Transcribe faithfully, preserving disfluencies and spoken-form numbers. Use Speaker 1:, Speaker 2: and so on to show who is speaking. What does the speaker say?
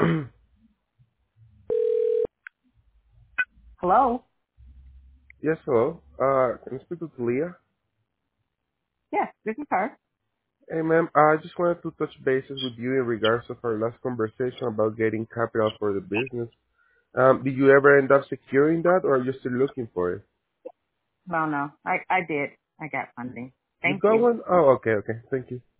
Speaker 1: Hello?
Speaker 2: Yes, hello. Uh, can I speak with Leah?
Speaker 1: Yes, this is her.
Speaker 2: Hey, ma'am, I just wanted to touch bases with you in regards of our last conversation about getting capital for the business. Um, did you ever end up securing that, or are you still looking for it?
Speaker 1: No, no. I, I did. I got funding.
Speaker 2: You
Speaker 1: Thank
Speaker 2: got
Speaker 1: you.
Speaker 2: one? Oh, okay, okay. Thank you.